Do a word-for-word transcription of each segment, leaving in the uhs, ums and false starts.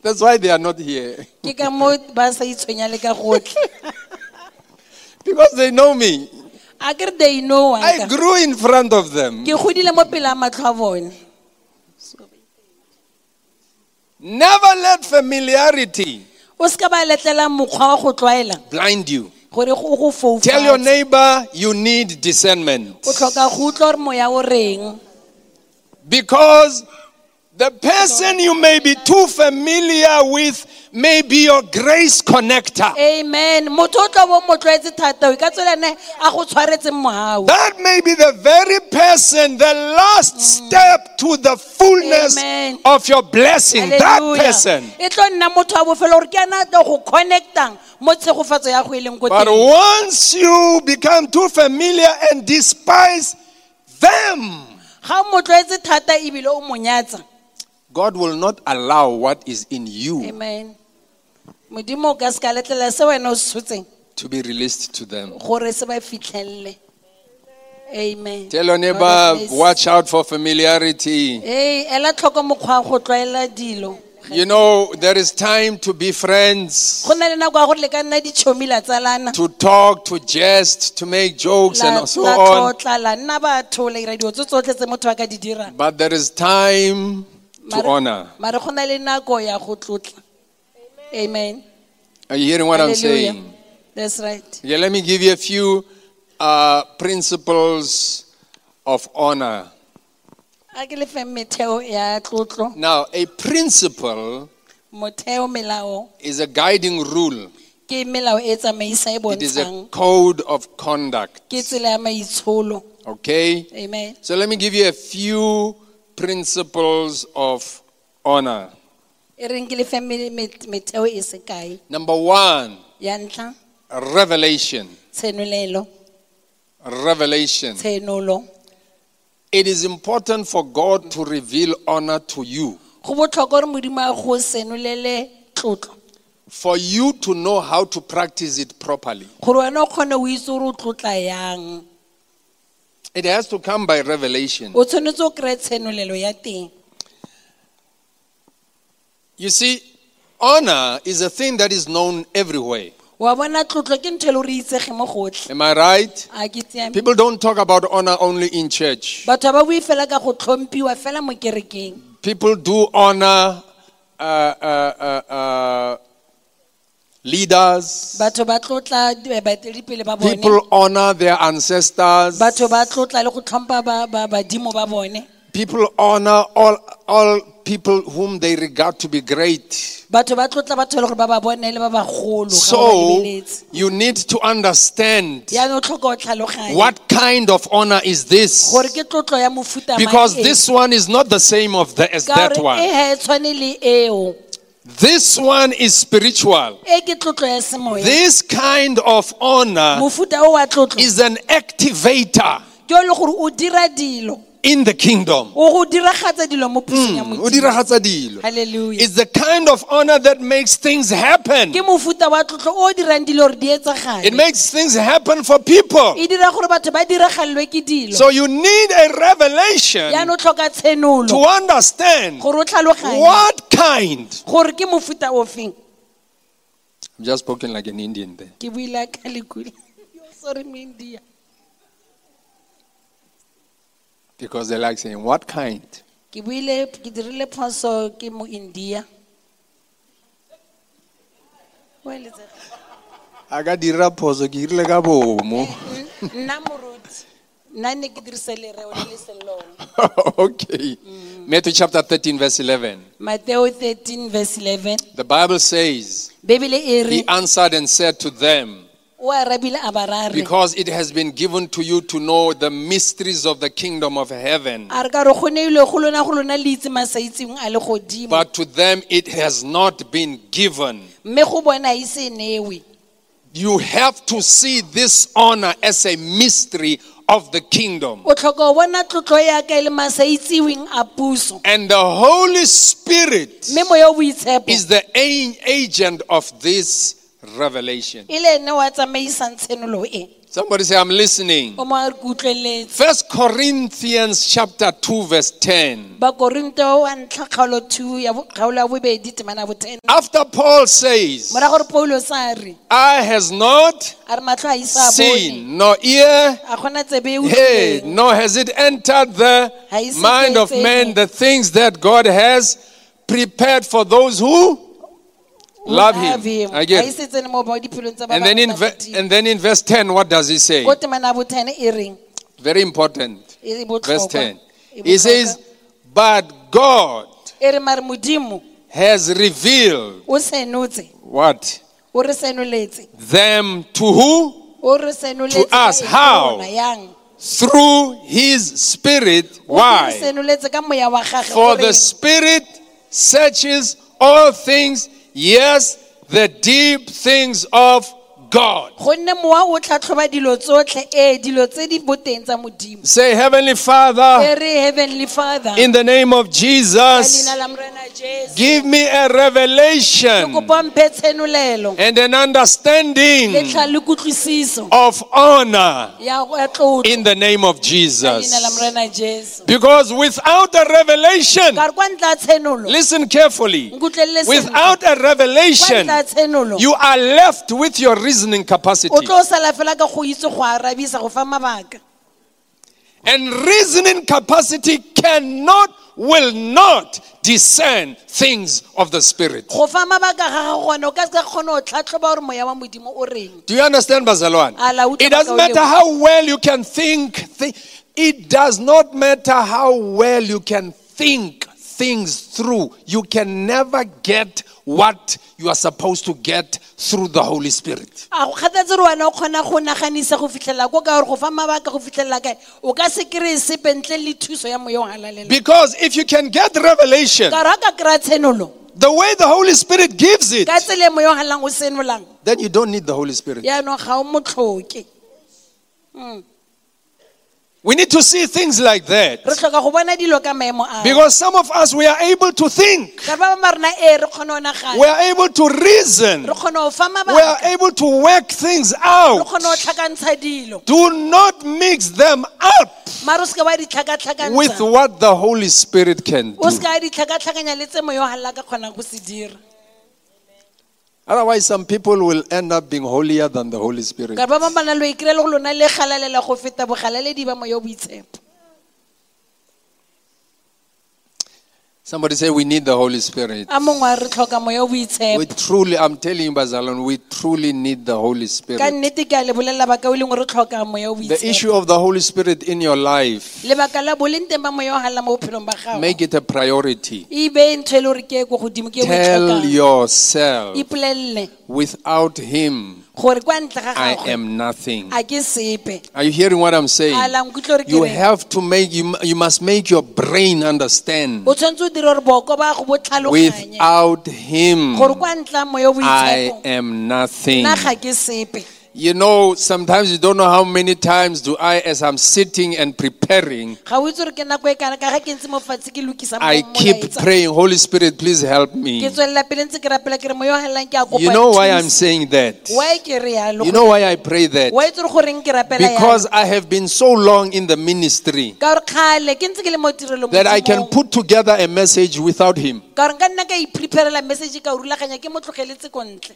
That's why they are not here. Ke ka mo ba sa itshwenya le ka gotlhe. Because they know me. A ke re they know wa I ka. grew in front of them. Ke godile mo pele a matlho a bone. Never let familiarity O ska ba letlela mokgwa wa go tlwaela blind you. gore go go foufatsa. Tell your neighbor you need discernment. O tlhoka go utlwa gore moya o reng. Because the person you may be too familiar with may be your grace connector. Amen. Motho o tla bo mo tlwaetse thata o ka tsela ne a go tshwaretse mohau. That may be the very person, the last step to the fullness Amen. of your blessing. That person. E tlo nna motho a bofelo gore ke ana tlo go connectang mo tshegofatso ya go e leng ko But teng. once you become too familiar and despise them, Ga mo tlwaetse thata e bile o mo nyatsa. God will not allow what is in you Amen. Modimo ka ska letlela se wena o shutseng to be released to them. gore se ba fitlhelle. Amen. Tell your neighbor, watch out for familiarity. Eh, ela tlhoko mokgwa go tlwaela dilo. You know, there is time to be friends, Go na le nako ya gore le ka nna dichomi la tsalana. to talk, to jest, to make jokes La and so la on. tlotla la nna batho la ira dio tsotlhe tse motho a ka di dirang. But there is time to honor. Mare go na le nako ya go tlotla. Amen. Are you hearing what I'm Hallelujah. saying? That's right. Yeah, let me give you a few uh, principles of honor. A ke le fe metheo ya tlotlo. Now, a principle Motheo melao is a guiding rule. ke melao e tsamaisa e It is a bontshang code of conduct. ke tsela ya maitsholo. Okay? Amen. So let me give you a few principles of honor. E reng ke le fe me- me- metheo e se kae. Number one, Ya ntlha revelation. tshenolelo, Revelation. tshenolo. It is important for God to reveal honor to you, Go botlhokwa gore modimo a go senolele tlotlo. for you to know how to practice it properly. Gore wena o kgone o itse gore o tlotla yang. It has to come by revelation. O tshwanetse o kry-e tshenolelo ya teng. You see, honor is a thing that is known everywhere. Wa bona tlotlo ke ntho e le gore e itsege mo gotlhe. Am I right? A ke siame. People don't talk about honor only in church. Batho ba bue fela ka go tlhomphiwa fela mo kerekeng. People do honor uh, uh, uh, uh, leaders. Batho ba tlotla eh, baeteledipele ba bone. People honor their ancestors. Batho ba tlotla le go tlhompha ba ba badimo ba bone. People honor all all people whom they regard to be great. Batho ba tlotla batho le gore ba ba bone le ba bagolo ga ba So lebeletse. you need to understand Ya no tlhoko o tlhaloganya. what kind of honor is this, Gore ke tlotlo ya mofuta mang because e. this one is not the same of the, as Ka that gore one. e ha e tshwane le eo. This one is spiritual. E ke tlotlo ya semoya. This kind of honor Mofuta o wa tlotlo is an activator ke o le gore o dira dilo. in the kingdom. O go diragatsa dilo mo pusong ya O Modimo. diragatsa dilo. Hallelujah. It's the kind of honor that makes things happen. Ke mofuta wa tlotlo o dirang dilo gore di etsagale. It makes things happen for people. E dira gore batho ba diragalelwe ke dilo. So you need a revelation Ya no tlhoka tshenolo to understand gore o tlhaloganye what kind. gore ke mofuta o feng. I'm just spoken like an Indian there. Ke buila ka lekula. Sorry me India. Because they like saying, what kind? Ke buile ke dirile phoso ke mo India. Well, it's Aga dira phoso ke irile ka bomo. nna moruti. Nna ne ke dirisa lereo le le selong. Okay. Matthew chapter thirteen, verse eleven. Matthew thirteen verse eleven. The Bible says, Bebele e re He answered and said to them, o arabile a barare. because it has been given to you to know the mysteries of the kingdom of heaven, A re ka re go neilwe go lona go lona le itse masaitseng a le godimo. but to them it has not been given. Mme go bona e se newe. You have to see this honor as a mystery of the kingdom. O tlhoka go bona tlotlo ya ka le masaitsiweng a puso. And the Holy Spirit Mme moya o boitshepo is the a- agent of this revelation. e le ene wa tsamaisang tshenolo e. Somebody say, I'm listening. O mo a re ke utlweletse. First Corinthians chapter two verse ten. Ba Korinto wa ntlha kgaolo two ya bo- kgaolo ya bobedi temana bo ten. After Paul says, Mora gore Paulos a re eye has not a re matlho a isa a bone. seen, nor ear A gona tsebe e heard, utlwileng. nor has it entered the Ha e se mind of ke man tsene. the things that God has prepared for those who love him. I get it. And then in ve- and then in verse ten, what does he say? Ko temana bo ten e reng? Very important. E Verse botlhokwa. ten. E He says, but God e re mare modimo has revealed o senotse what? o re senoletse Them to who? o re senoletse To us. ka eng How? rona, yang? Through his spirit. O re Why? senoletse ka moya wa gagwe For o the reng? spirit searches all things, yes, the deep things of God. Gonne mowa o tlhatlhoba dilo tsotlhe e dilo tse di boteng tsa modimo. Say, Heavenly E Father, re Heavenly Father in the name of ka Jesus, leina la Morena Jesu give me a revelation ke kopa mphe tshenolelo and an le understanding tlha le kutlwisiso of honor ya ya tlotlo in the name of ka leina la Jesus. Morena Jesu. Because without a revelation, Ka re kwa ntla tshenolo listen carefully, nkutlelele sentle. without a Kwa revelation, ntla tshenolo you are left with your reasoning capacity. o tlo sala fela ka go itse go arabisa go fa mabaka. And reasoning capacity cannot, will not discern things of the Spirit. Go fa mabaka ga ga gone o ka se ka kgona go tlhatlhoba gore moya wa modimo o reng. Do you understand, Bazalwan? Ala, utlwa It doesn't baka o matter leo. how well you can think. thi- It does not matter how well you can think things through. You can never get what you are supposed to get through the Holy Spirit. A go kgathatse re wena o kgona go naganisa go fitlhelela ko ka gore go fa mabaka go fitlhelela kae o ka se kry-e sepe ntle le thuso ya moya o halalela. Because if you can get revelation, Ka re ha ka kry-a tshenolo the way the Holy Spirit gives it, ka tsela e moya o halalang o senolang then you don't need the Holy Spirit. yaanong ga o mo tlhoke. We need to see things like that. Re tlhoka go bona dilo ka maemo ao. Because some of us, we are able to think. Ka ba bangwe ba rona ee re kgone go nagana. We are able to reason. Re kgone go fa We are mabaka. able to work things Re out. kgone go tlhakantsha dilo. Do not mix them up Mare o se ka wa di with tlhakatlhakantsha. what the Holy Spirit can O se do. ka wa di tlhakatlhakanya le tse moya o halalang ka kgonang go se dira. Otherwise, some people will end up being holier than the Holy Spirit. Ka ba bangwe ba na le go ikry-a le go lona le galalela go feta bogalaledi ba moya o boitshepo. Somebody say, we need the Holy Spirit. A mongwe a re tlhoka moya o boitshepo. We truly, I'm telling you, Bazalon, we truly need the Holy Ka Spirit. nnete ke a le bolelela baka o leng gore re tlhoka moya o The boitshepo. issue of the Holy Spirit in your life, Lebaka la boleng teng ba moya o halalang mo bophelong ba gago. make it a priority. E be ntho e le gore ke e ko godimo ke e o e Tell tlhokang. yourself, Ipolelele without Him, gore kwa ntle ga I gagwe am nothing. a ke sepe. Are you hearing what I'm saying? Ala nkutlwe gore ke You reng. have to make, you, you must make your brain understand. O tshwanetse o dire gore boko ba go bo tlhaloganye Without Him, gore kwa ntla moya o I boitshepo am nothing. nna ga ke sepe. You know, sometimes you don't know how many times do I, as I'm sitting and preparing, Ga o itse gore ke nako e kana ka ga ke ntse mo fatshe ke lokisa I mo- keep molaetsa. praying, Holy Spirit, please help Ke me. tswelela pele ntse ke rapela ke re moya o halalang ke a kopa You know why I'm thuso. saying that? Why ke re yalo? You know why I pray that? Wa itse gore goreng ke rapela yalo? Because I have been so long in the ministry Ka gore kgale ke ntse ke le mo tirelong that I can Modimong. put together a message without Him. Ka gore nka nna ka i-preparela message ka o rulaganya ke mo tlogeletse ko ntle.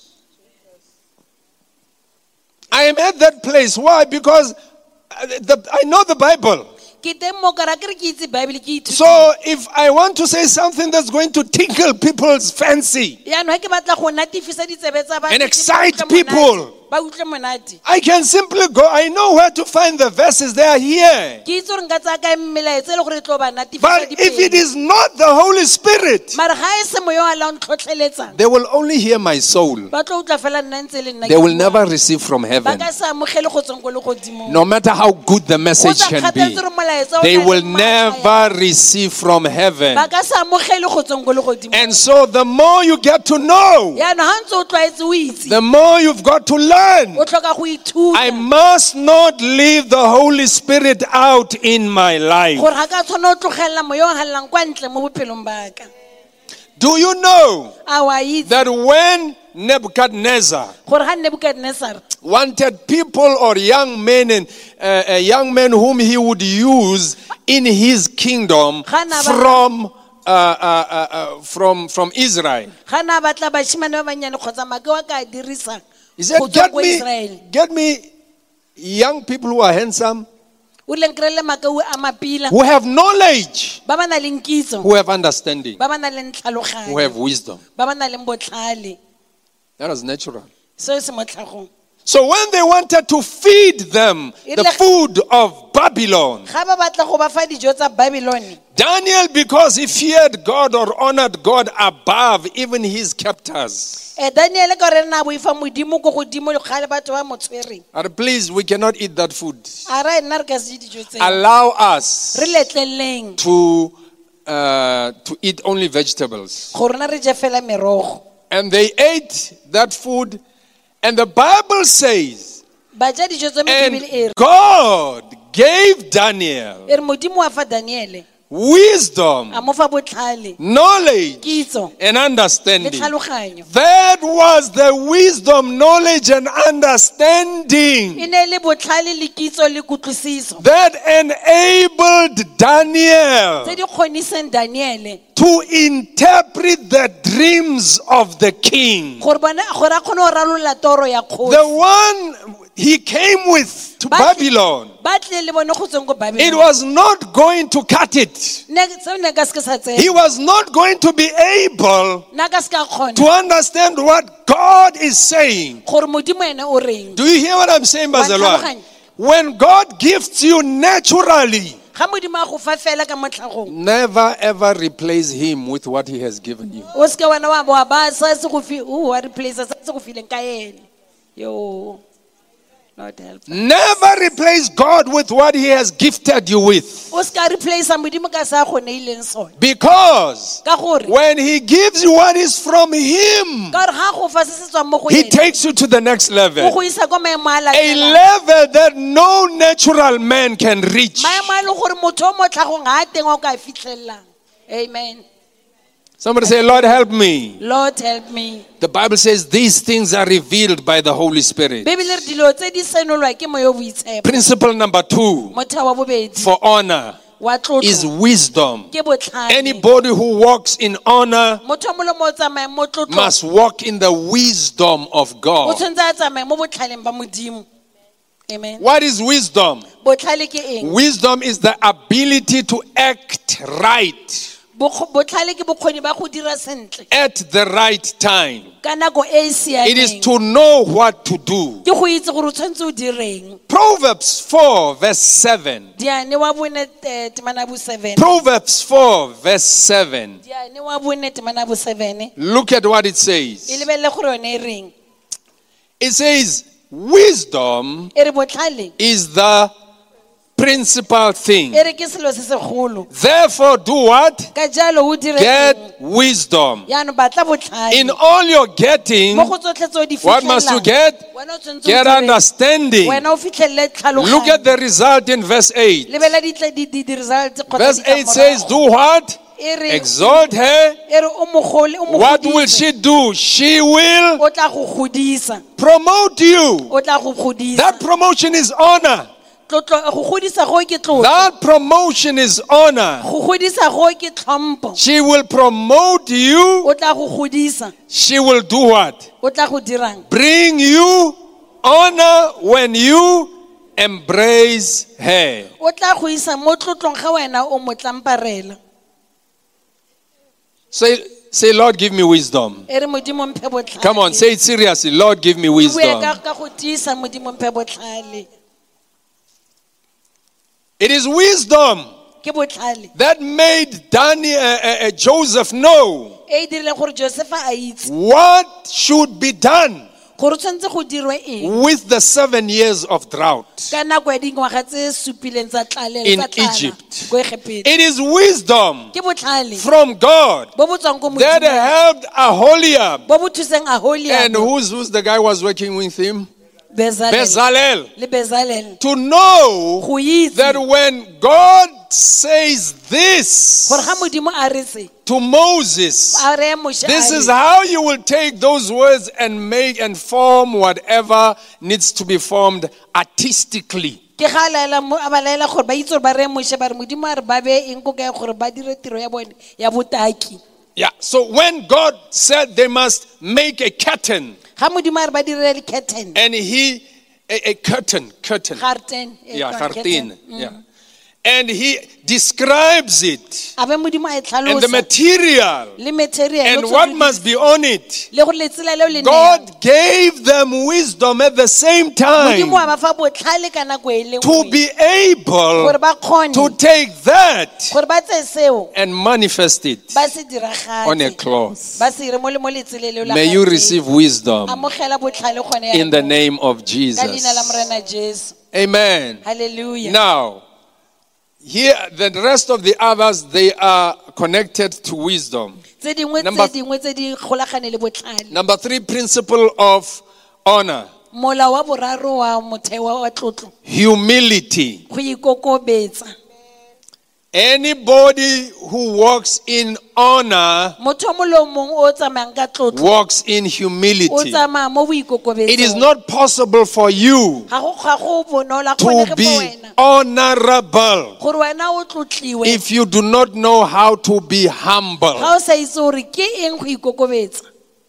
I am at that place. Why? Because uh, the, I know the Bible. Ke teng mo ka ra ke re ke itse Bible ke ithutile. So if I want to say something that's going to tickle people's fancy, Yaanong ha ke batla go natefisa ditsebe tsa batho, And ke excite ba utlwe people. monate, ba utlwe monate. I can simply go. I know where to find the verses. They are here. Ke itse gore nka tsaya kae melaetsa e le gore e tlo ba natefisa But if it dipelo. is not the Holy Spirit, Mare ga e se moya o halalang tlhotlheletsang, they will only hear my soul. ba tlo utlwa fela nna ntse le nna They ke will bua. never receive from Ba heaven. ka se amogele go tswang ko legodimong. No matter how good the Go message sa can kgathatse be, gore molaetsa o they na le will maatla never receive from heaven. ba ka se amogele go tswang ko legodimong. And so the more you get to know, Yaanong ha ntse o tlwaetse o itse, the more you've got to learn. o tlhoka go ithuta I must not leave the Holy Spirit out in my life. gore ga ka tshwana o tlogelela moya o halalang kwa ntle mo bophelong ba ka. Do you know A wa itse that when Nebuchadnezzar gore ga Nebuchadnezzar wanted people or young men and uh, uh, young men whom he would use in his kingdom from uh, uh, uh, uh, from from Israel. ga na batla bashimane ba banyane kgotsa make wa ka dirisa He said, go tswa "Get ko me, Israel." get me young people who are handsome, o lenkrele make o a mapila who have knowledge, ba ba na leng kitso who have understanding, ba ba na leng who tlhaloganyo have wisdom." ba ba na leng botlhale That was natural. seo se mo tlhagong. So when they wanted to feed them the food of Babylon, ga ba batla go ba fa dijo tsa Babylon, Daniel, because he feared God or honored God above even his captors. eh Daniel ka re na boifa modimo go godimo le gale batho ba mo tshwereng, And please, we cannot eat that food. a ra nna re ka se dijo tse Allow us re letleleng to uh, to eat only vegetables. go rona re je fela merogo. And they ate that food, and the Bible says, Ba ja dijo tse mo Bibele e and God gave Daniel re e re modimo wa fa Daniele wisdom, a mo fa botlhale knowledge, kitso and le understanding. tlhaloganyo. That was the wisdom, knowledge, and understanding E ne le botlhale le kitso le kutlwisiso that enabled tse Daniel di kgoniseng Daniele to interpret the dreams of the king. gore bona gore a kgone go ralola toro ya The kgosi. one he came with to Ba- Babylon, ba tle le bone go tsweng ko it Babylon. was not going to cut it. Ne seo ne ka se ke sa He tsena was not going to be able nna ka se ka to kgona understand what God is saying. gore modimo ene o reng. Do you hear what I'm saying, Wa Bazalwane? tlhaloganya? When God gifts you naturally, Ga modimo a go fa fela ka mo tlhagong, never ever replace him with what he has given you. o se ke wena wa bo wa ba sa se go fi o wa replace sa se go fileng ka ene. Yo, Lord help. Never replace God with what he has gifted you with. O se ka replace modimo ka sa go neileng sone. Because Ka gore when he gives you what is from him, ka gore ga go fa se se tswang mo go he ene takes you to the next o level. go isa kwa maemo a A latelang. level that no natural man can reach. Maemo a leng gore motho o mo tlhagong ga a teng o ka fitlhelelang. Amen. Somebody say, Lord, help me. Lord help me. The Bible says these things are revealed by the Holy Spirit. Bibele re dilo tse di senolwa ke moyo o boitshepo. Principle number two Motheo wa bobedi for honor wa is tlotlo wisdom. ke botlhale. Anybody who walks in honor Motho mo le mo tsamaya mo tlotlo must walk in the wisdom of o God. tshwanetse a tsamaye mo botlhaleng ba modimo. Amen. What is wisdom? Botlhale ke eng? Wisdom is the ability to act right Bokgo- Botlhale ke bokgoni ba go dira sentle at the right time. ka nako e e It is siameng. to know what to do. Ke go itse gore o tshwanetse o direng. Proverbs four verse seven. Diane wa bone eh, temana bo seven. Proverbs four verse seven. Diane wa bone temana bo seven. Look at what it E says. lebelle gore yone e reng. It says wisdom E re botlhale is the principal thing. e re ke selo se segolo. Therefore do what? Ka jalo o dire eng? Get wisdom. Yaanong batla botlhale. In all your getting, Mo go tsotlhe tse o di what must you fitlhelang. get? Wena o tshwanetse o Get dire- understanding. Wena o fitlhelele tlhaloganyo. Look at the result in verse eight. Lebella di tle- di- di- di results kgotsa Verse eight ditlamorago. says, do what? E re- Exalt her. e re o mogole- o mo What will godise. she do? She will O tla go godisa. promote you. O tla go godisa. That promotion is honor. Tlotlo- go godisa go ke tlotlo. That promotion is honor. Go godisa go ke tlhompho. She will promote you. O tla go godisa. She will do what? O tla go dirang. Bring you honor when you embrace her. O tla go isa mo tlotlong ga wena o mo tlamparela. Say, say, Lord, give me wisdom. E re modimo mphe botlhale. Come on, say it seriously. Lord, give me Bue wisdom. ka ka go tiisa modimo mphe botlhale. It is wisdom Ke botlhale. that made Daniel, uh, uh, uh, Joseph know E e dirile gore Josefa a itse what should be done gore o tshwanetse go dirwe eng with the seven years of drought. ka nako ya dingwaga tse supileng tsa tlalelo In tsa tlala Egypt. ko Egepete. It is wisdom Ke botlhale from God bo bo tswang ko that modimo helped Aholiab. bo bo thuseng Aholiab, And who's, who's the guy who was working with him? Bezalel Bezalel. le Bezalel To know go itse that when God says this gore ga modimo a re se to Moses, a re Moshe a this is re, how you will take those words and make and form whatever needs to be formed artistically. ke ga laela mo a ba laela gore ba itse gore ba re Moshe ba re modimo a re ba be eng go kae gore ba dire tiro ya bone ya botaki. Yeah, so when God said they must make a curtain, Ga modimo a re ba dire le curtain and he, a, a curtain, curtain, curtain yeah, curtain, yeah. And he describes it, a be modimo a e and the tlhalosa material, le material and what must be on it. le gore letsela leo le neng God gave them wisdom at the same time modimo a ba fa botlhale ka nako e le to nngwe be able gore ba kgone to take that gore ba tse seo and manifest it ba se on a diragatse cloth. ba se ire mo le mo letseleng leo la May you gagwe. receive wisdom amogela botlhale gone in the yaanong. name of Ka leina la Jesus. morena Jesu. Amen. Hallelujah. Now, here, the rest of the others, they are connected to wisdom. Tse dingwe Number- tse dingwe tse di golagane le botlhale. Number three, principle of honor, Molao wa boraro wa motheo wa tlotlo humility. go ikokobetsa. Anybody who walks in honor Motho mo lo mong o tsamayang ka tlotlo walks in o humility. tsamaya mo boikokobetsong. It is not possible for you Ga go ga go bonolo to kgone ge be go wena honorable gore wena o tlotliwe if you do not know how to be humble. ga o sa itse gore ke eng go ikokobetsa.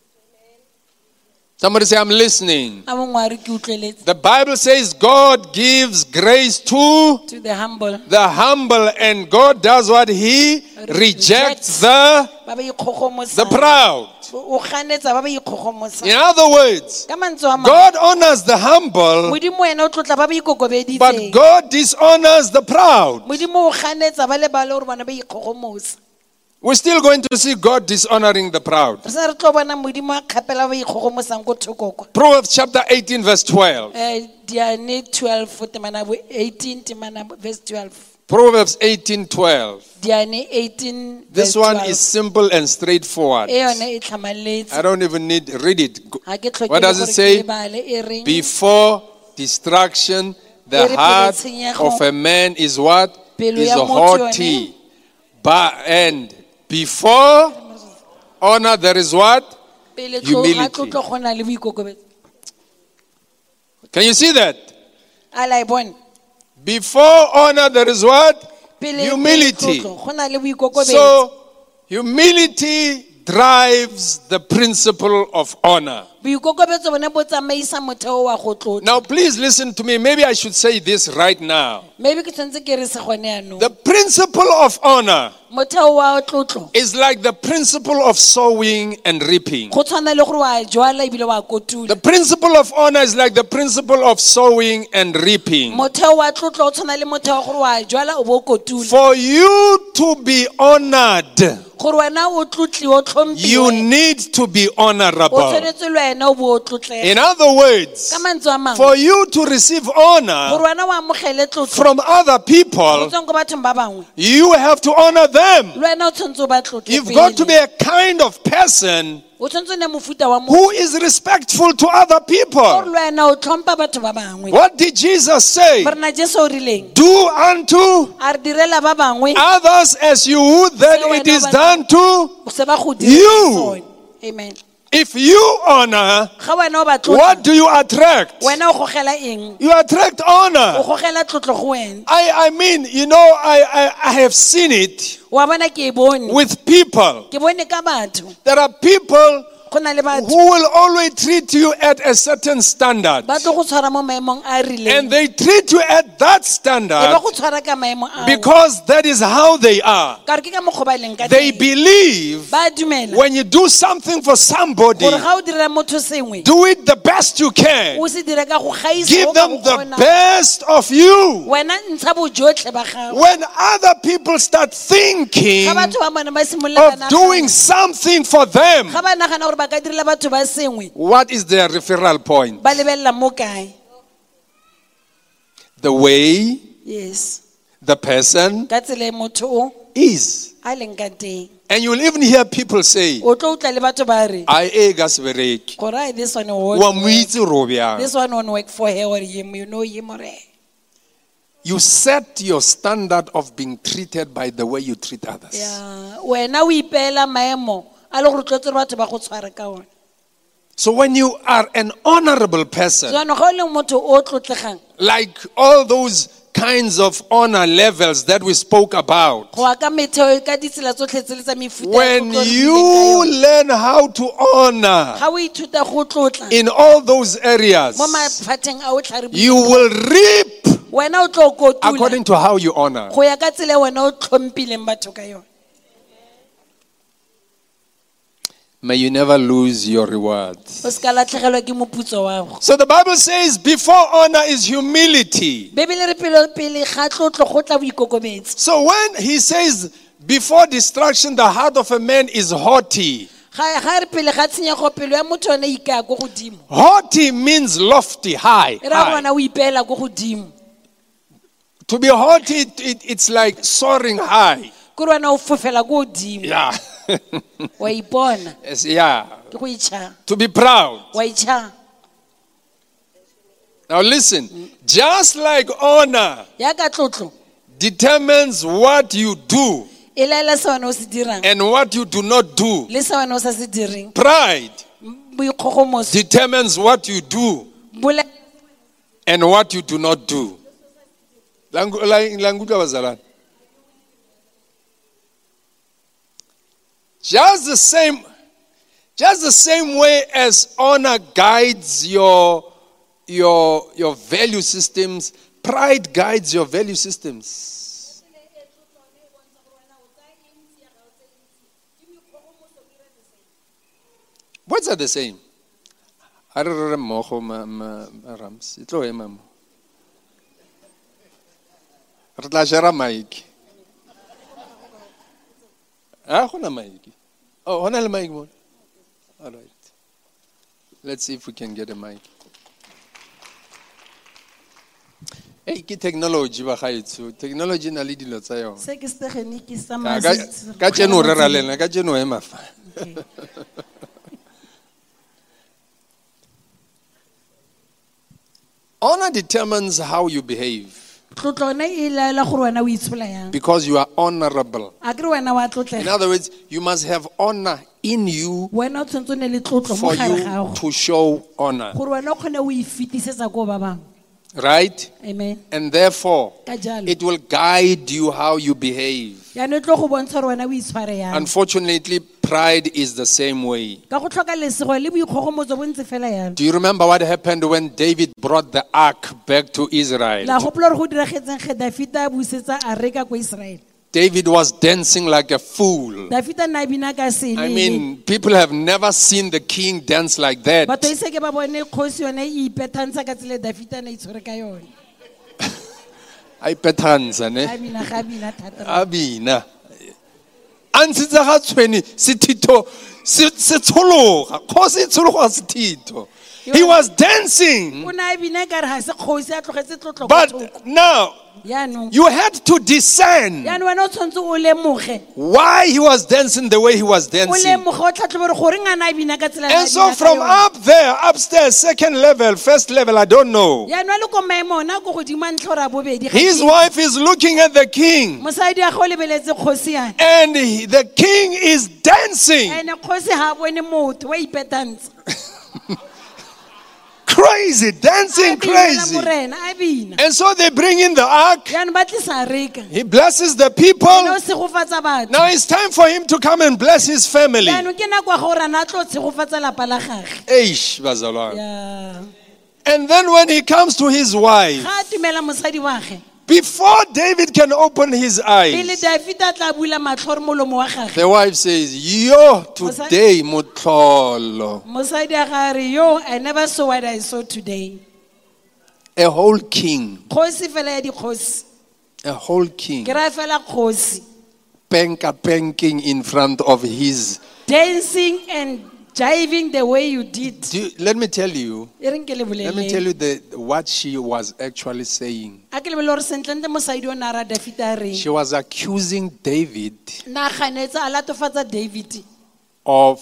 Somebody say, I'm listening. A mongwe a re ke utlweletse. The Bible says God gives grace to To the humble the humble, and God does what? He rejects the, ba ba ikgogomosa the proud. o ganetsa ba ba ikgogomosa. In other words, Ka mantswe a mangwe God honors the humble, modimo wena o tlotla ba ba but ikokobeditseng. God dishonors the proud. Modimo o ganetsa ba le ba le gore bana ba ikgogomosa. We're still going to see God dishonoring the proud. Re sa re tlo bona modimo a kgapela ba ikgogomosang ko thoko kwa. Proverbs chapter eighteen, verse twelve. Eh Diane twelve temana bo eighteen temana verse twelve. Proverbs eighteen, twelve. Diane eighteen This verse one twelve. is simple and straightforward. E yone e tlhamaletse. I don't even need read it. Go- Ha ke tlhoke What does le it gore say? ke lebale e reng. Before destruction, the Pele pele heart tshenyego. of a man is what? Pelo Is ya motho haughty. But and before honor there is what? Pele tlo- Humility. ga tlotlo go na le boikokobetso. Can you see that? A la e bone. Before honor there is what? Pele- pele Humility. tlotlo, go na le boikokobetso. So humility drives the principle of honor. Boikokobetso bone bo tsamaisa motheo wa go tlotla. Now please listen to me. Maybe I should say this right now. Maybe ke tshwanetse ke re se gone yaanong. The principle of honor Motheo wa tlotlo is like the principle of sowing and reaping. go tshwana le gore wa jwala ebile wa kotula. The principle of honor is like the principle of sowing and reaping. Motheo wa tlotlo o tshwana le motheo wa gore wa jwala o bo kotula. For you to be honored, Gore wena o tlotliwe o you tlhomphiwe. need to be O honorable. tshwanetse le wena o bo o tlotlega. In other words, Ka mantswe a mangwe for you to receive gore honor wena o amogele tlotlo from other go people, tswang ko bathong ba bangwe, you have to honor them. le wena o tshwanetse o ba tlotle You've got to be pele. a kind of person O tshwanetse o nne mofuta wa motho who is respectful to other gore people. le wena o tlhompha batho ba bangwe. What did Jesus say? Morena Jesu o rileng Do unto a re direla ba bangwe others as you would that it is done to se ba go You. direla sone. Amen. if you honor. Ga wena o ba tlotla, What do you attract? wena o gogela eng? You attract O honor. gogela tlotlo go wena. I, I mean, you know, I, I, I have seen it Wa bona ke e bone. with people. Ke bone ka batho. There are people Go na le batho who will always treat you at a certain standard. ba tlo go tshwara mo maemong a a And rileng. they treat you at that E ba standard go tshwara ka maemo ao. because that is how they are. Ka re ke ka mokgwa ba leng ka They teng. believe Ba dumela when you do something for somebody, gore ga o direla motho sengwe do it the best you can. o se dire ka go gaisa Give go ka them go the kgona. best of you. Wena ntsha bojotlhe ba gago. When other people start thinking Ga batho ba bone ba simolola of ba doing nagana- something for them, ga ba nagana gore ba ka direla batho ba sengwe what is their referral point? ba lebelela mo kae. The way Yes, the person ka tsela e motho o is. a leng ka teng. And you will even hear people say, O tlo utlwa le batho ba re I ega sebereki. gore "Ai, this one Wa won't mo work. itse ro bjang." This one won't work for her or him, you know him or her. you set your standard of being treated by the way you treat others. ya wena o ipeela maemo a le gore tlotse re batho ba go tshware ka one. So when you are an honorable person, Jwanong ga o le motho o tlotlegang, like all those kinds of honor levels that we spoke about, go ya ka metheo ka ditsela tsotlhe tse le tsa mefuta ya when tlotlo re you buileng ka yone. learn how to honor Ga o ithuta go tlotla in all those areas, mo maphateng a o tla re you will reap wena o tlo kotula according to how you honor. go ya ka tsela e wena o tlhompileng batho ka yone. May you never lose your rewards. O se ka latlhegelwa ke moputso wa go. So the Bible says before honor is humility. Bebele re pele pele ga tlotlo go tla boikokobetsi. So when he says before destruction the heart of a man is haughty, Ga ga re pele ga tshenyego pelo ya motho yone e ikaya go godimo. haughty means lofty, high. E ra high. bona o ipeela go godimo. To be haughty, it, it, it's like soaring high. Ke re wena o fofela go godimo. Yeah. Wa ipona Yes, yeah. ke go itšha. To be proud. Wa itšha. Now listen, just like honor Ya ka tlotlo determines what you do e laela se wena o se dirang and what you do not do, le se wena o sa se direng. pride Boikgogomoso determines what you do bole and what you do not do. Langu- lang- langutwa bazalwane. Just the same, just the same way as honor guides your your your value systems, pride guides your value systems. Words are the same. A re re re mmogo, ma- ma- ma- Rams. E tlo ema mo. Re tla share mic. Ah, go na mic. Oh, ho na le mic mo. All right. Let's see if we can get a mic. Hey, ke technology ba gaetso. Technology na le dilo tsa yone. se ke stegeniki sa Ka ka- ka tseno re ra lena, ka tseno ema fa. Honor determines how you behave tlotlo ne e laela gore wena o itshola yang. because you are honorable. A ke re wena wa In tlotlega. other words, you must have honor in you Wena o tshwanetse o ne le tlotlo mo for gare you ga gago to show honor. gore wena o kgone o e fetisetsa ko ba bangwe. Right? Amen. And therefore, Ka jalo it will guide you how you behave. yaanong e tlo go bontsha gore wena o itshware yang. Unfortunately, pride is the same way. Ka go tlhoka lesego le boikgogomotso bo ntse fela yalo. Do you remember what happened when David brought the ark back to Israel? La gopola gore go diragetseng ge Dafita a busetsa a reka ko Israele. David was dancing like a fool. Dafita na bina ka sele. I mean, people have never seen the king dance like that. batho ise ke ba bone kgosi yone e ipetantsha ka tsele Dafita na itshwere ka yone. I petanza, ne? A bina ga bina thata. Abina. Antshitse ga tshweni sethito se se tshologa. Kgosi e tshologa sethito. He was dancing. O na bina ka re ha se kgosi a tlogetse tlotlo ko But thoko. now Yaanong you had to discern yaanong wena o tshwanetse o lemoge. why he was dancing the way he was O dancing. lemoge o tlhatlhobe gore goreng a na bina ka tsela And so from up there, upstairs, second level, first level, I don't know. yaanong a le ko maemo ona ko godimo a ntlha gore a bobedi. His wife is looking at the king. mosadi a go lebeletse kgosi yana. And he- the king is dancing. ene kgosi ha a bone motho wa ipetantse. Crazy, dancing A binela crazy. morena, a bina. And so they bring in the ark. yaanong ba tlisa reka. He blesses the people. Ene o tshegofatsa batho. Now it's time for him to come and bless his family. yaanong ke nako ya gore ana a tlo tshegofatsa lapa la gage. Eish, bazalwane. Ya. And then when he comes to his wife, ga a tumela mosadi wa ge before David can open his pele eyes, Dafita a tla bula matlho gore molomo wa gage. the wife says, yo, today, motlolo. mosadi a ga re yo I never saw what I saw today. A whole king, kgosi fela ya dikgosi a whole king, ke ra fela kgosi penka penking in front of his. dancing and jiving the way you did. Do you- let me tell you, E reng ke le let me tell bolelele. you the, what she was actually saying. a ke lebele gore sentlentle mosadi o ne a ra Dafita a reng She was accusing David na ganetse a latofatsa David of,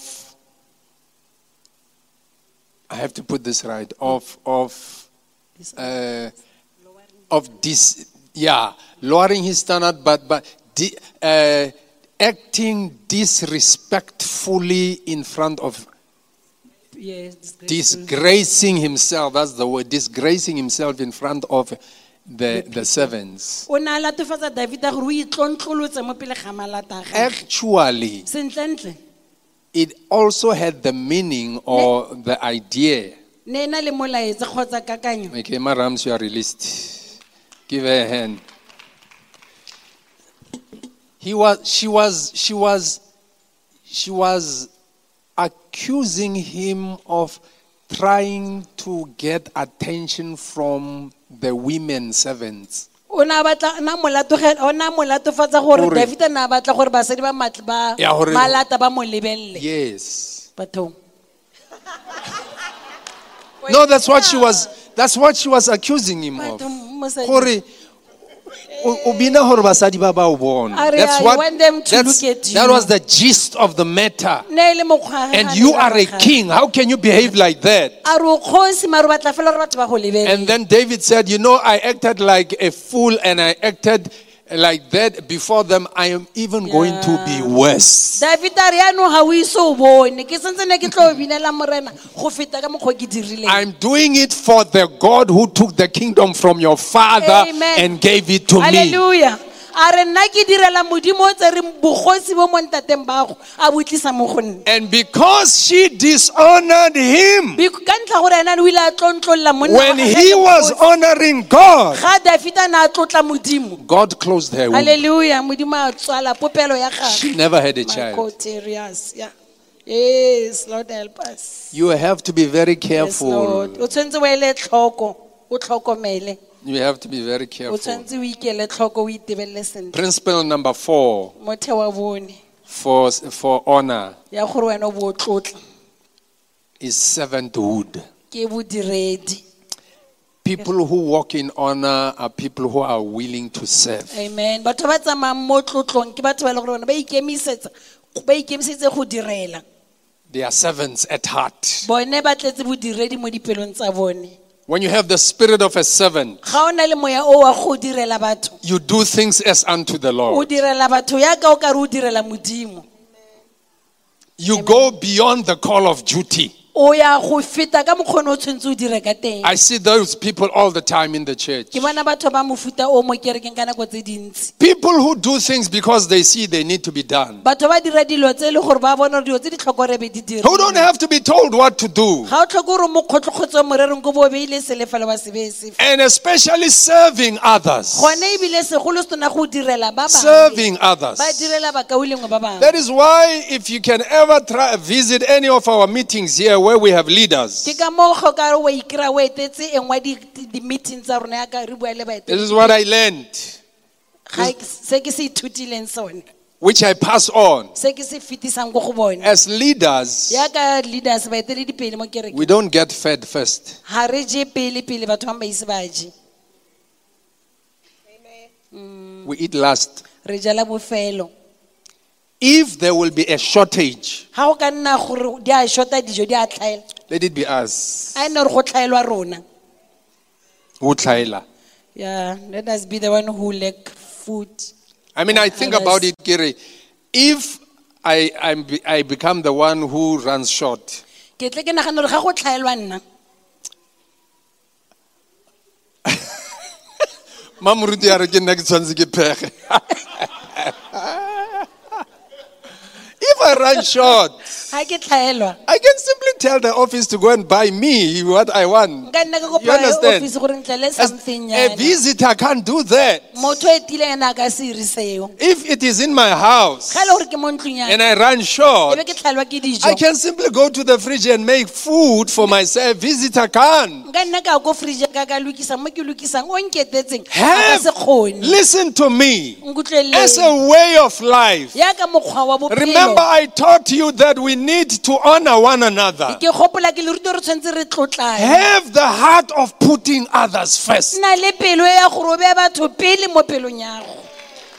I have to put this right, of of uh, of dis, Yeah, lowering his standard, but but di- uh, acting disrespectfully in front of, Yes, disgracing himself. That's the word, disgracing himself in front of the the servants. o ne a latofatsa Davida gore o itlontlolotse mo pele ga malata a gagwe. Actually, Sentlentle it also had the meaning or the idea. ne e na le molaetsa kgotsa kakanyo. Okay, my Rams, you are released. Give her a hand. He was, she was, she was, she was accusing him of trying to get attention from the women servants. O ne a batla na molatoge o na molatofatsa gore Gore- Davida na batla gore basadi ba matl- ba Ya, gore- malata ba mo lebelle. Yes. Bathong. No, that's what she was. That's what she was accusing him of. Bathong, mosadi. Gore, o- o bina gore basadi ba ba o bona. Are, That's I what. want them to that's- look at That you. was the gist of the matter. Ne e le mokgwa And you are a king. How can you behave like that? A re o kgosi mare o batla fela gore batho ba go lebelle. And then David said, you know, I acted like a fool and I acted like that before them. I am even going to be worse. David a re yaanong ga o ise o bone ke sentse ne ke tlo o binela morena go feta ka mokgwa o ke dirileng. I'm doing it for the God who took the kingdom from your father Amen. and gave it to me. Hallelujah. A re nna ke direla modimo o tsereng bogosi bo mo ntateng bago a bo tlisa mo go nna. And because she dishonored him Be- ka ntlha gore ena o ile a tlontlolola monna wa when gagwe he le was bogosi. honoring God, Ga David a ne a tlotla modimo. God closed her womb. Hallelujah. Modimo a tswala popelo ya She gagwe. never had a My child. God, serious. Yeah. Yes, Lord help us. You have to be very Yes, careful. Lord. O tshwanetse o ele tlhoko, o tlhokomele. You have to be very O careful. tshwanetse o ikele tlhoko, o itebelele sentle. Principle number four Motheo wa bone for, for honor ya gore wena o bo o tlotla is servanthood. ke bodiredi. People who walk in honor are people who are willing to serve. Amen. Batho ba tsamayang mo tlotlong ke batho ba e leng gore bona ba ikemisetsa ba ikemiseditse go direla. They are servants at heart. Bone ba tletse bodiredi mo dipelong tsa bone. When you have the spirit of a servant, Ga o na le moya o wa go direla batho, you do things as unto the o Lord. direla batho ya ka o ka re o direla modimo. You go beyond the call of duty. O ya go feta ka mokgwa o tshwentse o dire ka teng. I see those people all the time in the church. Ke bona batho ba mofuta o mo kerekeng ka nako tse dintsi. People who do things because they see they need to be done. Batho ba dira dilo tse le gore ba bona dilo tse di tlhokore be di dira. Who don't have to be told what to do. Ga o tlhoke gore mo kgotlhokgotso morerong go bo beile selefelo ba sebe se. And especially serving others. Gone ebile segolo se tona go direla ba bangwe. Serving others. Ba direla ba ka ulengwe ba bangwe. That is why if you can ever try visit any of our meetings here where we have leaders, Ke ka mo go ka re wa ikira wa etetse engwa di di meetings tsa rona ya ka re bua le ba this etetse. is what I learned, Ga se ke se ithutileng sone. which I pass on. Se ke se fetisang go go bone. As leaders, Ya ka leaders ba etele dipele mo kerekeng. we don't get fed first. Ha re je pele pele batho ba ba ise ba je. We eat last. Re jala bofelo. If there will be a shortage, Ha o ka nna gore di a shota dijo di a tlhaela. let it be us. A ene re go tlhaelwa rona. Who tlaila. Yeah, let us be the one who lack food. I mean, I think about it, Kiri. If I, I'm, I become the one who runs short, Ke tle ke nagana gore ga go tlhaelwa nna. Mamuruti ya re ke nna ke tshwanetse ke phege. If I run short, Ha ke tlhaelwa. I can simply tell the office to go and buy me what I want. Nka nna ke You kopa understand? office gore ntlele As something a yana. visitor can't do that. Motho e tile ena ka se ire seo. If it is in my house Ga le gore ke mo ntlong and yana. I run short, Ebe ke tlhaelwa ke dijo. I can simply go to the fridge and make food for myself. Visitor can't. Nka nna ka go fridge ka ka lukisa mo ke lukisang o nketetseng. Ka Have, se kgone. listen to me. Nkutlwelele. As a way of life, Ya ka mokgwa wa bophelo. remember I taught you that we need to honor one another. Ke gopola ke le ruto re tshwantse re tlotlane. Have the heart of putting others first. Na le pelo ya gore o be batho pele mo pelong ya go.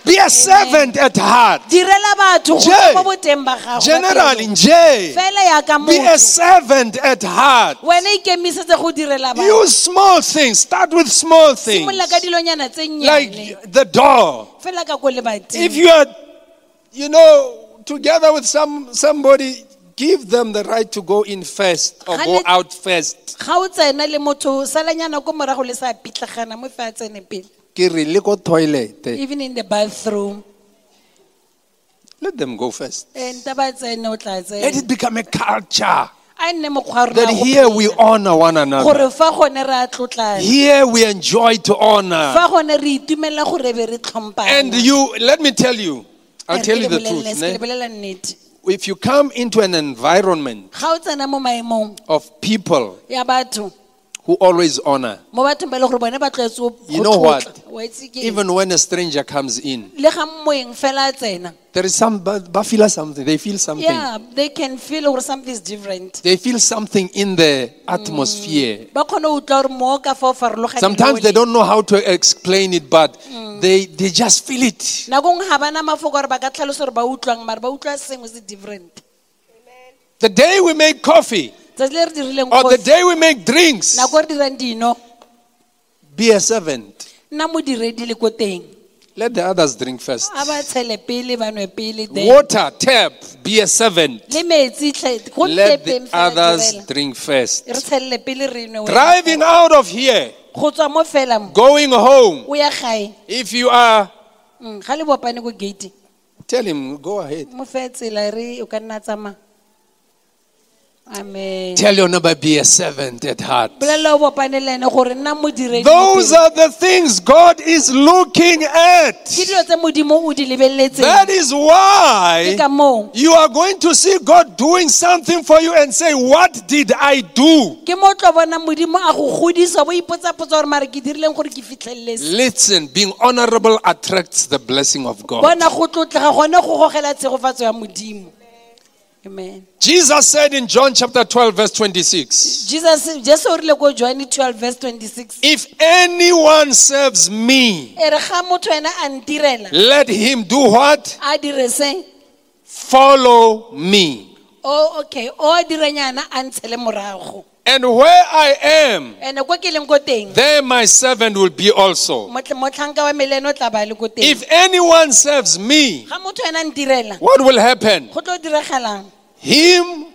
Be a servant at heart. direla batho go Nje. tswa mo boteng ba gago ba Generally, pelo. nje. fela yaka Be a motho servant at heart. wena ikemisetse go direla batho Use small things. Start with small things. simolla ka dilonyana tse nnyane Like the door. fela ka ko lebating If you are, you know, together with some somebody, give them the right to go in first or go Gale- out first. ga o tsena le motho salanyana ko morago le sa pitlagana mo fa a tsene pele Ke re le go toilet. even in the bathroom Let them go first. eh nta ba tsene o tla Let tsena it become a culture a nne mokgwa that rona here we honor one another. gore fa gone re a tlotlana Here we enjoy to honor. fa gone re itumela gore be re And tlhompana you, let me tell you, I'll Re tell you ke the le bolelle- truth. se ke le ne? bolela nnete If you come into an environment ga o tsena mo maemong of people ya batho who always honor, mo bathong ba e le gore bone ba tlwaetse go You know what? tlotla. Wa itse ke eng? even when a stranger comes in, le ga moeng fela a tsena there is some, ba ba feel something. They feel something. yeah they can feel or something is different They feel something in the atmosphere. ba kgone go utlwa gore mo ka fa o farologane Sometimes they don't know how to explain it, but they, they just feel it. nakong ga bana mafoko gore ba ka tlhalosa gore ba utlwang mare ba utlwa sengwe se different The day we make coffee tsatsi le re dirileng or the coffee, day we make drinks, nako re dirang dino be a servant. nna modiredi le ko teng Let the others drink first. a ba tshele pele ba nwe pele then Water, tap, be a servant. le metsi tle go Let the tepeng fela others direla. drink first. re tshelle pele re nwe wena. Driving out of here, go tswa mo fela mo going home, o ya gae if you are, Mm, ga le bopane ko gate tell him, go ahead. mo fe tsela re o ka nna tsamaya amen Tell your neighbor, be a servant at heart. bolela o bopane le ene gore nna modiredi mo Those pele. are the things God is looking at. ke dilo tse modimo o di lebeletseng That is ke why ka moo you are going to see God doing something for you and say, what did I do? ke mo tlo bona modimo a go godisa bo ipotsapotsa gore mare ke dirileng gore ke fitlhelele se. Listen, being honorable attracts the blessing of God. bona go tlotlega gone go gogela tshegofatso ya modimo amen Jesus said in John chapter twelve, verse twenty-six, jesus jesu o rile ko John twelve verse twenty-six if anyone serves me, e re ga motho ena a ntirela let him do what? a dire se Follow me. o okay o direnyana a ntshele morago And where I am, ene ko ke leng ko teng there my servant will be also. motle motlhanka wa meleno o tla ba le ko teng If anyone serves me, ga motho ena a ntirela what will happen? go tlo diragalang Him,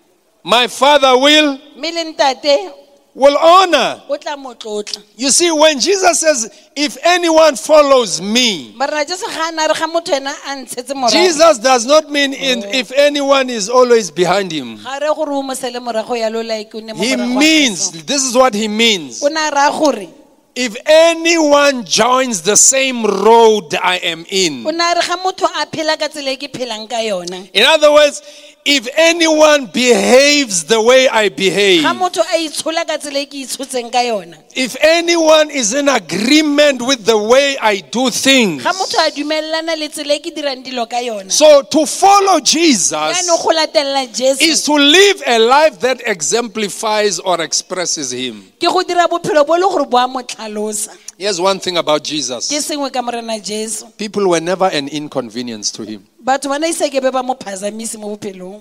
my Father will, mme le ntate will honor. o tla motlotla You see, when Jesus says, if anyone follows me, marena jesu ga a na re ga motho ena a ntshetse morago Jesus does not mean in, if anyone is always behind him. ga re gore o mosele morago ya lo like o ne mo He morago ga means, Kristo. this is what he means. o na ra gore If anyone joins the same road I am o in. na re ga motho a phela ka tsela e ke phelang ka yona In other words, if anyone behaves the way I behave, ga motho a itshola ka tsela e ke itshotseng ka yona if anyone is in agreement with the way I do things, ga motho a dumelelana le tsela e ke dirang dilo ka yona so to follow Jesus yaanong go latelela is jesu to live a life that exemplifies or expresses him. ke go dira bophelo bo le gore bo a mo tlhalosa Here's one thing about ke Jesus. sengwe ka morena jesu People were never an inconvenience to him. batho ba na ise ke be ba mo phazamisi mo bophelong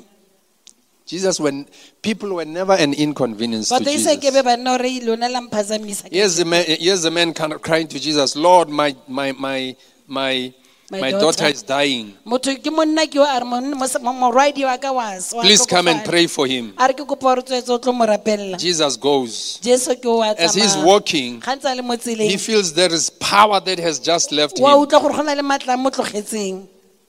Jesus, when people were never an inconvenience to batho ise ke be Jesus. ba nna gore lona la mphazamisa Here's the man, here's the man kind of crying to Jesus, Lord, my my my my My my daughter. daughter is dying. motho ke monna ke yo a re mon- mos- mo- morwadi wa ka wa s- wa Please come and tlhokofala. pray for him. a re ke kopa gore tswetse o tlo mo rapella Jesus goes. jesu ke o a As he's tsamaya walking, ga ntse a le mo he tseleng feels there is power that has just left wa him. utlwa gore go na le maatla a mo tlogetseng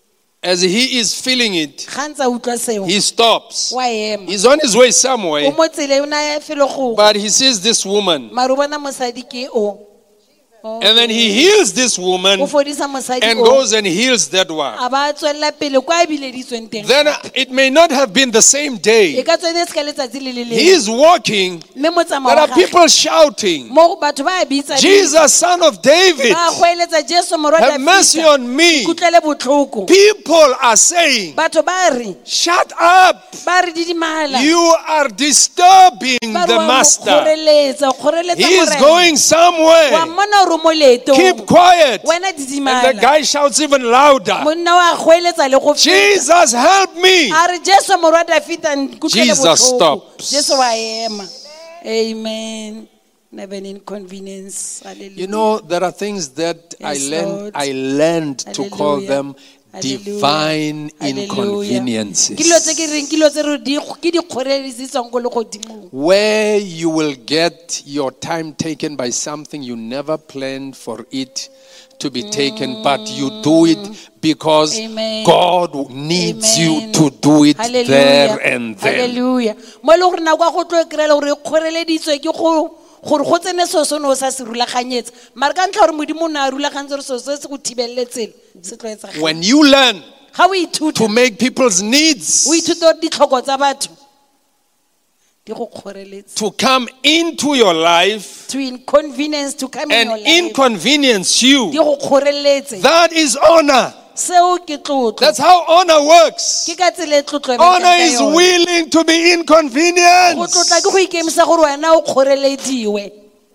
As he is feeling it, ga ntse a utlwa seo he stops. wa ema He's on his way o somewhere, mo tseleng o na ya felo go but he sees this woman. mare o bona mosadi ke o Oh, And then he heals this woman o fodisa mosadi and o goes and heals that one. a ba tswelela pele kwa a bileditsweng teng Then it may not have been the same e day. ka tswene se ka letsatsi le le He leng is walking. mme mo There tsamao are wa gagwe, people shouting, mo batho ba a bitsa Jesus, son of David, ba goeletsa jesu morwa have mercy Dafita, on me. kutlwele botlhoko People are saying, batho ba re shut up. ba re didimala You are disturbing ba re the wa mo master. kgoreletsa o kgoreletsa He is morena. going wa somewhere. mmona gore o mo leetong, keep quiet. wena And the didimala. guy shouts even louder, Monna wa goeletsa le go feta. Jesus, help me. A re Jesu morwadi a feta nkutlwele Jesus botlhoko. stops. Jesu wa ema. Amen. Never an inconvenience. Hallelujah. You know, there are things that I Yes, learned, Lord. I learned to call Hallelujah. them Hallelujah. divine Hallelujah. inconveniences. Ke dilo tse ke reng, ke dilo tse re di- ke dikgoreletsi tse tswang ko legodimong. Where you will get your time taken by something you never planned for it to be taken, but you do it because Amen. God needs you Amen. to do it Hallelujah. there and then. Hallelujah. Mo e leng gore nako ya go tlo e kry-ela gore e kgoreleditswe ke go gore go tsene seo se ne o sa se rulaganyetsa, mare ka ntlha gore modimo o ne a rulagantse gore seo se se go thibeletseng se tlo etsagala. When you learn Ga o ithuta to make people's needs o ithuta gore ditlhoko tsa batho di go kgoreletsa, to come into your life to inconvenience to come in and your life, inconvenience di you, go kgoreletse, that is honor. seo ke tlotlo. That's how honor works. Ke ka tsela e tlotlo e Honor bereka ka is yone. willing to be Go inconvenienced. tlotla ke go ikemisa gore wena o kgorelediwe.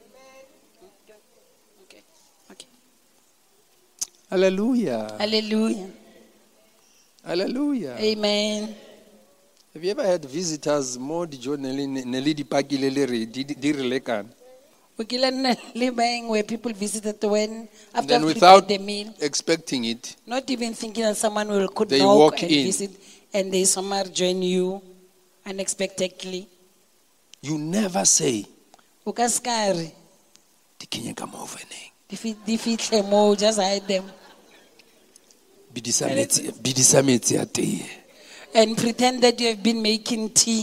Okay. Okay. Hallelujah. Hallelujah. Hallelujah. Amen. Have you ever had visitors more dijo neli dipakile le re di di re lekana? O kile nna le baeng where people visited when after Then I've without prepared the meal, expecting it, not even thinking that someone will could They knock walk and in. visit, and they somehow join you unexpectedly. you never say, O ka se ka re, "Di kenye ka mo veneng." di fi- di fitlhe mo, just hide them Bidisa metsi- bidisa metsi a teye. and pretend that you have been making tea.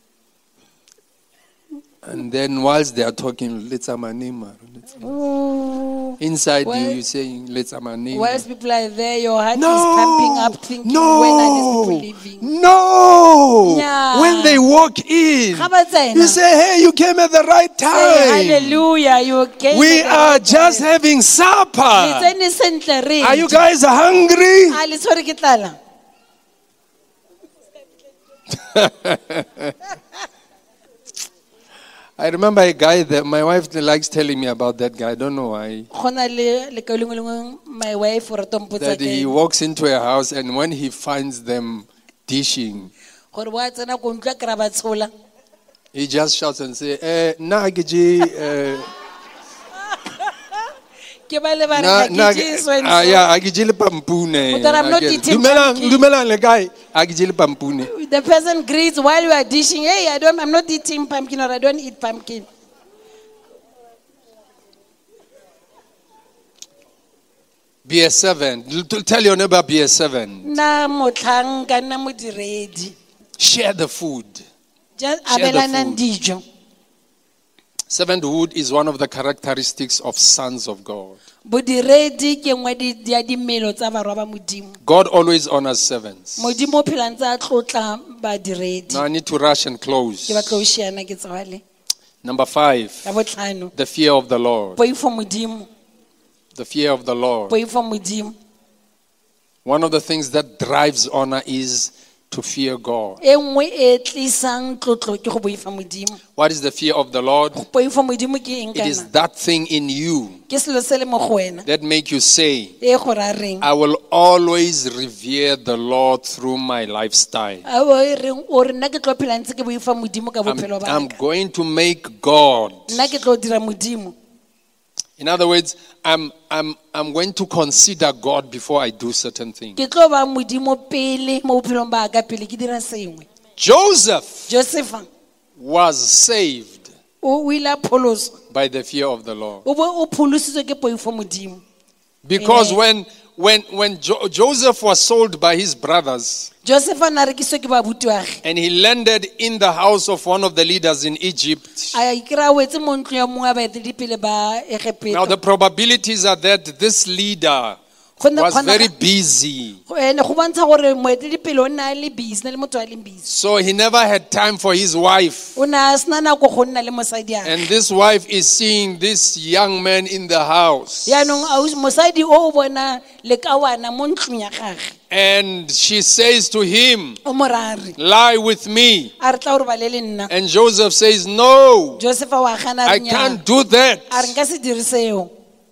And then whilst they are talking, let's amanima. Ooh. Inside you, While- you saying, let's amanima. Whilst people are there, your heart No, is pumping up, thinking, when are these no, people leaving? no. Yeah. When they walk in, Ga ba tsena, you say, hey, you came at the right say, time. hallelujah, you came We at the are right just time. having Le supper. tsene sentle re Are you ja. guys hungry? Ah, le tshwere ke tlala. I remember a guy that my wife likes telling me about that guy. I don't know why. Go na le lekao lengwe le lengwe, my wife o rata ho mpotsa That ka he eng. walks into a house and when he finds them dishing, Gore wa tsena ko ntlo a kry-a ba tshola. he just shouts and says, eh, na ke je, eh, Ke ba le ba re, na, "Ha na, ke je so and ah, so." yeah, a ke je le pampune. But I'm not A ke- eating Dumelang, pumpkin. dumelang le guy, a ke je le pampune. The person greets while you are dishing, hey, I don't, I'm not eating pumpkin or I don't eat pumpkin. Be a servant. L- Tell your neighbor, be a servant. Na motlhanka, na modiredi. Share the food. Just Share the abelanang food. dijo. Servanthood is one of the characteristics of sons of God. Bodiredi ke nngwe di- ya dimelo tsa barwa ba Modimo. God always honors servants. Modimo o phela ntse a tlotla badiredi. Now I need to rush and close. Ke batla ho shiana ke tswale. Number five, Ya botlhano, the fear of the Lord. poifo Modimo, The fear of the Lord. poifo Modimo. One of the things that drives honor is to fear God. E nngwe e tlisang tlotlo ke go boifa Modimo. What is the fear of the Lord? Poifo Modimo ke eng It is kana? that thing in you Ke selo se le mo go wena. that make you say, E go ra reng? I will always revere the Lord through my lifestyle. A o e reng o re nna ke tlo phela ntse ke boifa Modimo ka I'm, bophelo ba I'm ka. going to make God. Nna ke tlo dira Modimo. In other words, I'm, I'm, I'm going to consider God before I do certain things. Ke tlo ba Modimo pele mo bophelong ba ka pele ke dira sengwe. Joseph Josepha was saved o o ile a pholoswa. by the fear of the Lord. O bo o pholositswe ke poifo Modimo. Because Amen. when, when, when jo- Joseph was sold by his brothers Joseph a na rekiswe ke babuti wa ge. and he landed in the house of one of the leaders in Egypt, A ikry-a wetse mo ntlong ya mongwe wa baeteledipele ba Egepeta. now the probabilities are that this leader Go ne was kgona- very busy. Go ene go bontsha gore moeteledipele o nna a le busy, na le motho a leng busy. So he never had time for his wife. O ne a sena nako go nna le mosadi a. And this wife is seeing this young man in the house. Yaanong ausi- mosadi o o bona lekawana mo ntlong ya gage. And she says to him, O mo raya a re, lie with me. a re tla gore ba le le nna. And Joseph says, no, Josepha wa gana a I re, can't "Nnyaa." do that. A re nka se dire seo.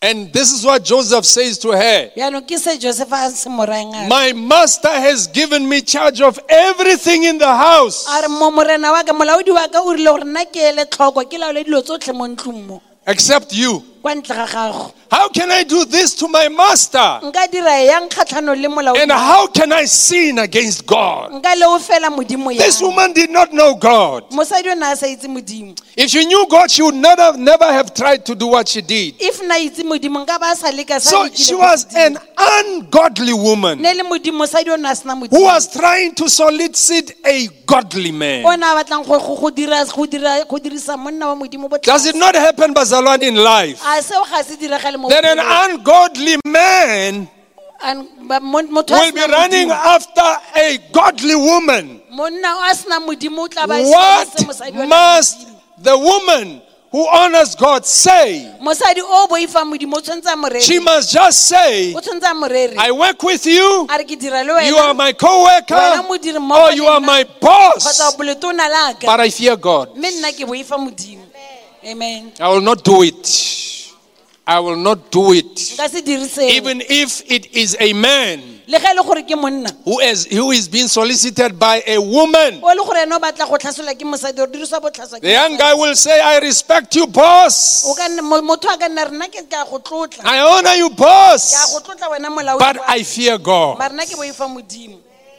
And this is what Joseph says to her. yaanong ke se Joseph a se mo rayang a re. My master has given me charge of everything in the house. A re mo morena wa ka molaodi wa ka o rile gore nna ke ele tlhoko ke laole dilo tsotlhe mo ntlong mo Except you. kwa ntle ga gago. How can I do this to my master? Nka dira yang kgatlhanong le molaodi And wa- how can I sin against God? nka leo fela modimo This yang. woman did not know God. Mosadi o ne a sa itse modimo. If she knew God, she would not have, never have tried to do what she did. If na itse modimo nka ba sa leka sa So lekile she go was se dira. an ungodly woman ne le modimo mosadi o ne a sena who modimo was trying to solicit a godly o man. ne a batlang go- go go dira go dira go dirisa monna wa modimo bo Does it not happen, Bazalwan, in life? a seo ga se diragale mo That an bophelong. ungodly man An- ba- mo- motho a will be senang running modimo- after a godly woman. monna a sena modimo o tla ba a What se mosadi o nang le must modimo. the woman who honors God say? mosadi o boifa modimo o tshwanetse a morere She must just say, o tshwanetse a morere I work with you, a re ke dira le you are wena my co-worker, wena modiri mmogo or you le are nna, my kgotsa boss. o boletona la ka But I fear God. mme nna ke boifa modimo amen I will not do it. I will not do it. nka se dire seo Even if it is a man le ga e le gore ke monna who is, who is being solicited by a woman. o le gore ena o batla go tlhaselwa ke mosadi o dirisiwa botlhaswa ke The young mosadi. guy will say, I respect you, o boss. ka nne- mo- motho a ka nna re nna ke ka go tlotla I honor you, ke a boss. go tlotla wena molaodi But wa- I fear God. mara nna ke boifa modimo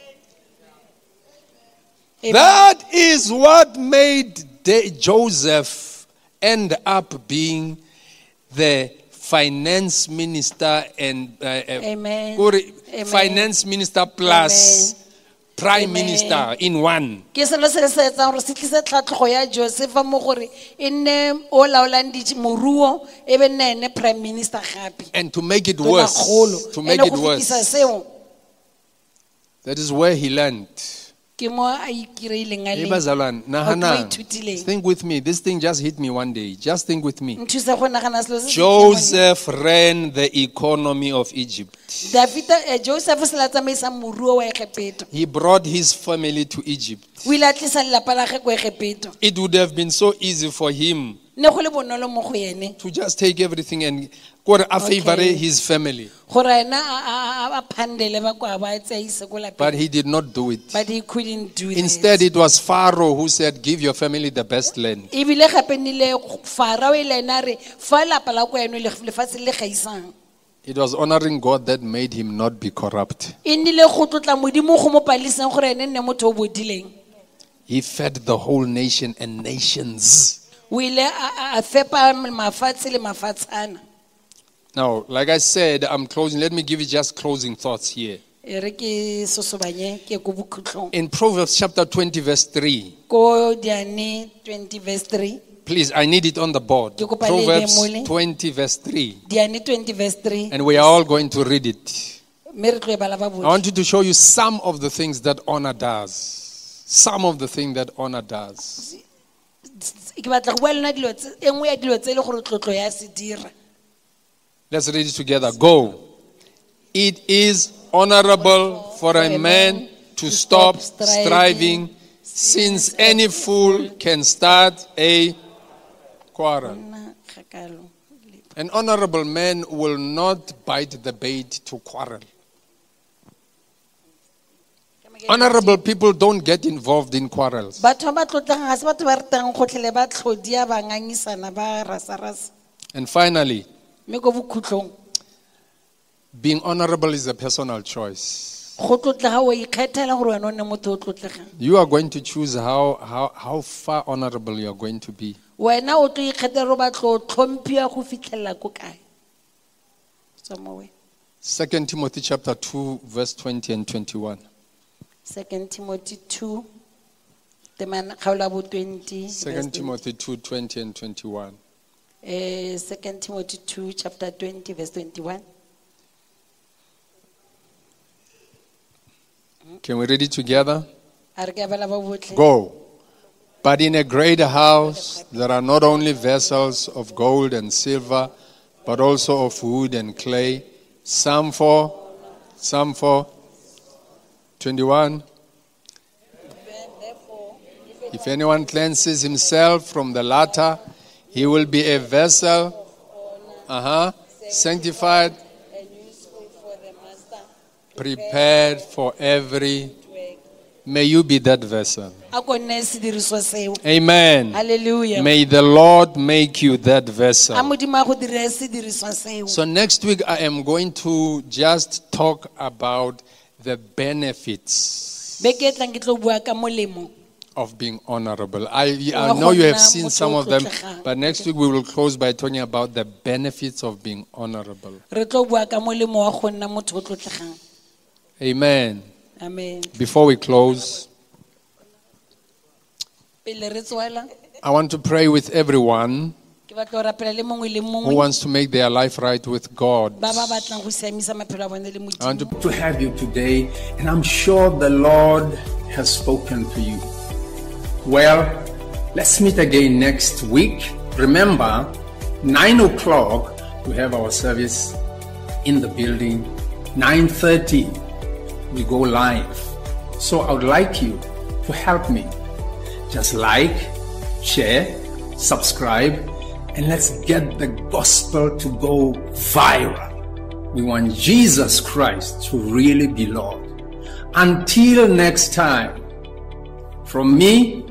Amen. That is what made De- Joseph end up being the finance minister and uh, uh, Amen. Kore- Amen. finance minister plus prime Amen. minister in one. ke selo se se etsang gore se tlise tlhatlhogo ya josefa mo gore e nne o laolang di- moruo e be nne ene prime minister gape And to make it Tonakgolo. worse, to make Ene it go fetisa worse, seo that is where he learned. ke mo a ikireileng a Hey, leng. Bazalwane, Batho nahana, ba ithutileng. think with me. This thing just hit me one day. Just think with me. Nthusa go nagana selo se se Joseph ran the economy of Egypt. Davida eh, Joseph se la tsamaisa moruo wa Egepeto He brought his family to Egypt. o ile a tlisa lelapa la ge ko Egepeto It would have been so easy for him ne go le bonolo mo go ene to just take everything and go to Okay. favor his family. gore ena a- a a- a phandele ba kwa ba tsaise ko lapeng. But he did not do it. But he couldn't do Instead, that. it was Pharaoh who said, give your family the best land. Ebile gape nile Farao ile ena re fa lapa la kwa eno le lefatshe le gaisang. It was honoring God that made him not be corrupt. E nnile go tlotla modimo go mo paliseng gore ene nne motho o bodileng. He fed the whole nation and nations. O ile a a- a fepa mafatshe le mafatshana. Now, like I said, I'm closing. Let me give you just closing thoughts here. E re ke sosobanye ke ko bokhutlong. In Proverbs chapter twenty, verse three, Ko Diane twenty verse three. please, I need it on the board. Ke kopa le behe Proverbs mole. twenty, verse three. Diane twenty verse three. And we are all going to read it. Me re tlo e bala ba I botlhe. want you to show you some of the things that honor does. Some of the things that honor does. Ke batla go bua le lona dilo tse e nngwe ya dilo tse e le gore tlotlo ya se dira. Let's read it together. Go. It is honorable for a man to stop striving, since any fool can start a quarrel. Nna kgakalo. An honorable man will not bite the bait to quarrel. Honorable people don't get involved in quarrels. Batho ba tlotlang ga se batho ba ratang gotlhele ba tlhodia ba ngangisana ba rasa-rasa. And finally, Me ko bokhutlong being honorable is a personal choice. go tlotla ga o ikgethela gore wena o nne motho o tlotlegang. You are going to choose how, how, how far honorable you are going to be. Wena o tlo ikgethela gore ba tlo tlhomphiwa go fitlhelela ko kae. Tswa mo we. Second Timothy chapter two, verse twenty and twenty-one. Second Timothy two temana kgaola bo twenty. Second Timothy two, twenty and twenty-one. Eh, Second Timothy two, chapter twenty, verse twenty-one. Can we read it together? A re ke a bala ba botlhe. Go. But in a great house there are not only vessels of gold and silver, but also of wood and clay, some for, some for, twenty-one. If anyone cleanses himself from the latter, he will be a vessel, uh-huh, sanctified, and useful for the master. prepared for every. May you be that vessel. A ko nne sediriswa seo. Amen. Hallelujah. May the Lord make you that vessel. A Modimo a go dire sediriswa seo. So next week I am going to just talk about the benefits Beke e tlang ke tlo bua ka molemo. of being honorable. I, I know you have seen some of them, but next week we will close by talking about the benefits of being honorable. Re tlo bua ka molemo wa go nna motho o tlotlegang. Amen. Amen. Before we close, Pele re tswela, I want to pray with everyone ke batla go rapela le mongwe le who mongwe wants to make their life right with God. ba ba batlang go siamisa maphelo a bone le I want to Modimo. To have you today, and I'm sure the Lord has spoken to you. Well, let's meet again next week. Remember, nine o'clock we have our service in the building. nine thirty we go live. So I would like you to help me. Just like, share, subscribe, and let's get the gospel to go viral. We want Jesus Christ to really be Lord. Until next time, from me,